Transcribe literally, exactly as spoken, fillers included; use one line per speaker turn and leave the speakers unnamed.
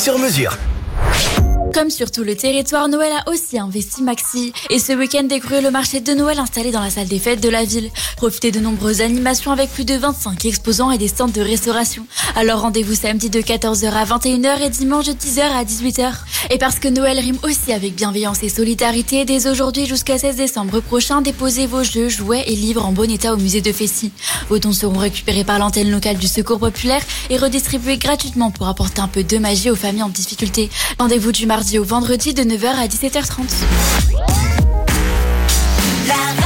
Sur mesure.
Comme sur tout le territoire, Noël a aussi investi Maxi. Et ce week-end découvrir le marché de Noël installé dans la salle des fêtes de la ville. Profitez de nombreuses animations avec plus de vingt-cinq exposants et des stands de restauration. Alors rendez-vous samedi de quatorze heures à vingt et une heures et dimanche de dix heures à dix-huit heures. Et parce que Noël rime aussi avec bienveillance et solidarité, dès aujourd'hui jusqu'à seize décembre prochain, déposez vos jeux, jouets et livres en bon état au musée de Fessy. Vos dons seront récupérés par l'antenne locale du Secours populaire et redistribués gratuitement pour apporter un peu de magie aux familles en difficulté. Rendez-vous du mardi au vendredi de neuf heures à dix-sept heures trente.
La